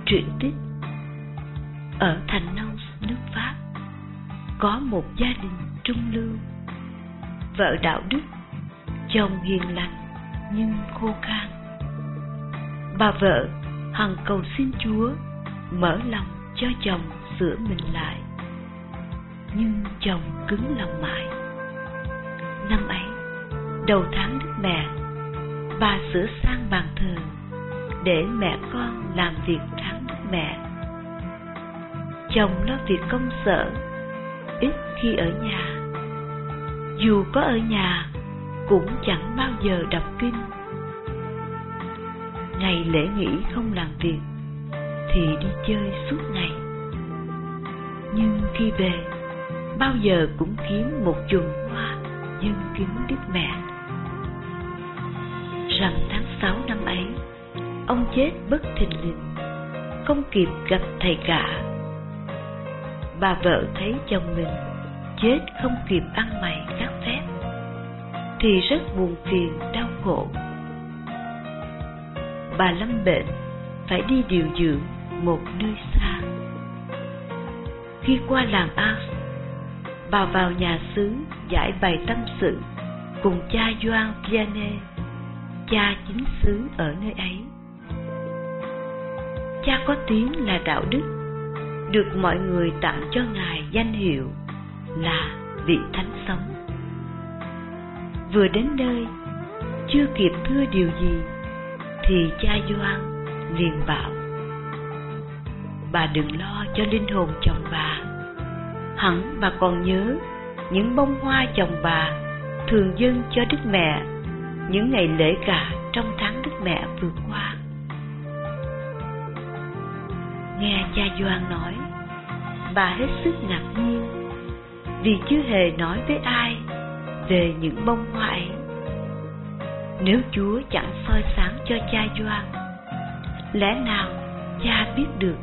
truyện tích. Ở thành Nông, nước Pháp, có một gia đình trung lưu. Vợ đạo đức, chồng hiền lành nhưng khô khan. Bà vợ hằng cầu xin Chúa mở lòng cho chồng sửa mình lại, nhưng chồng cứng lòng mãi. Năm ấy, đầu tháng Đức Mẹ, bà sửa sang bàn thờ để mẹ con làm việc tháng Đức Mẹ. Chồng lo việc công sở, ít khi ở nhà. Dù có ở nhà cũng chẳng bao giờ đọc kinh. Ngày lễ nghỉ không làm việc thì đi chơi suốt ngày. Nhưng khi về, bao giờ cũng kiếm một chùm hoa dâng kính Đức Mẹ. Rằm tháng 6 năm ấy, ông chết bất thình lình, không kịp gặp thầy cả. Bà vợ thấy chồng mình chết không kịp ăn mày gác phép thì rất buồn phiền đau khổ. Bà lâm bệnh, phải đi điều dưỡng một nơi xa. Khi qua làng Ars, bà vào nhà xứ giải bày tâm sự cùng cha Gioan Vianney, cha chính xứ ở nơi ấy. Cha có tiếng là đạo đức, được mọi người tặng cho ngài danh hiệu là vị thánh sống. Vừa đến nơi, chưa kịp thưa điều gì thì cha Gioan liền bảo: bà đừng lo cho linh hồn chồng bà. Hẳn bà còn nhớ những bông hoa chồng bà thường dâng cho Đức Mẹ những ngày lễ cả trong tháng Đức Mẹ vừa qua. Nghe cha Gioan nói, bà hết sức ngạc nhiên vì chưa hề nói với ai về những bông hoa ấy. Nếu Chúa chẳng soi sáng cho cha Gioan, lẽ nào cha biết được?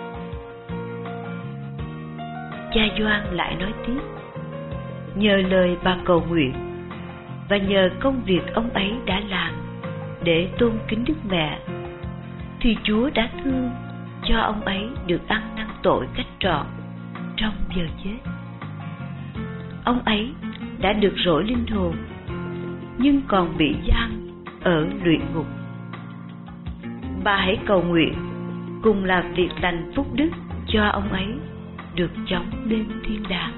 Cha Gioan lại nói tiếp: nhờ lời bà cầu nguyện và nhờ công việc ông ấy đã làm để tôn kính Đức Mẹ, thì Chúa đã thương cho ông ấy được ăn năn tội cách trọn trong giờ chết. Ông ấy đã được rỗi linh hồn, nhưng còn bị giam ở luyện ngục. Bà hãy cầu nguyện cùng làm việc lành phúc đức cho ông ấy được chóng lên thiên đàng.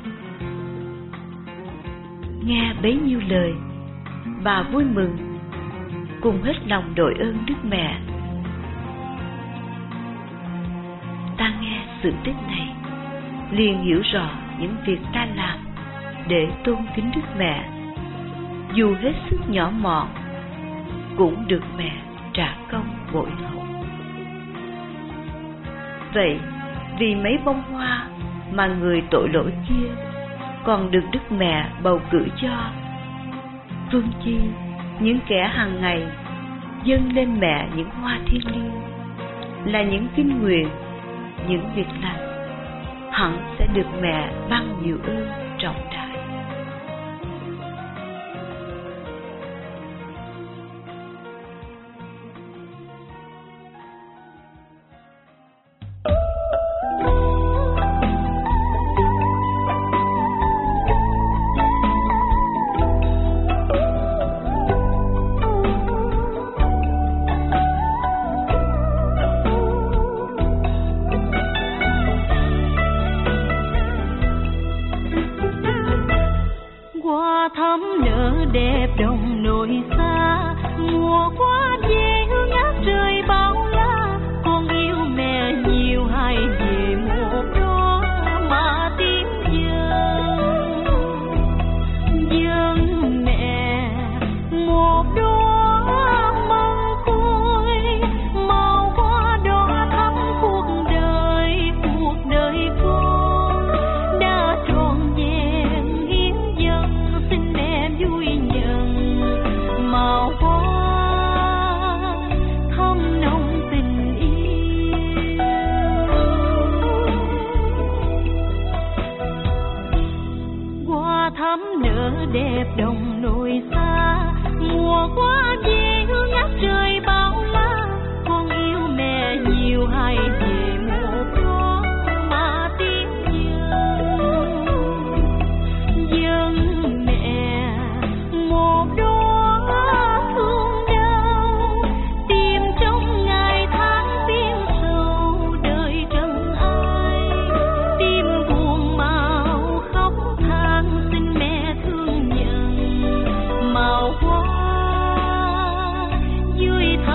Nghe bấy nhiêu lời, bà vui mừng, cùng hết lòng đội ơn Đức Mẹ. Ta nghe sự tích này, liền hiểu rõ những việc ta làm để tôn kính Đức Mẹ, dù hết sức nhỏ mọn, cũng được mẹ trả công bội hậu. Vậy, vì mấy bông hoa mà người tội lỗi kia còn được Đức Mẹ bầu cử cho, phương chi những kẻ hàng ngày dâng lên mẹ những hoa thiêng liêng là những kinh nguyện, những việc lành, hẳn sẽ được mẹ ban nhiều ơn trọng đại.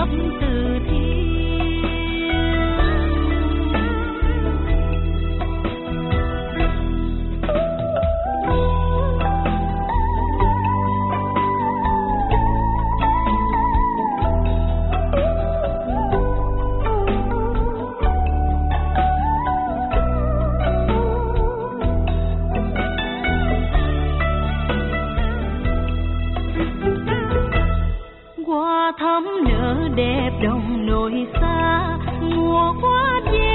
thấp từ thiên. Hoa thắm nở đẹp đồng nội xa, mùa qua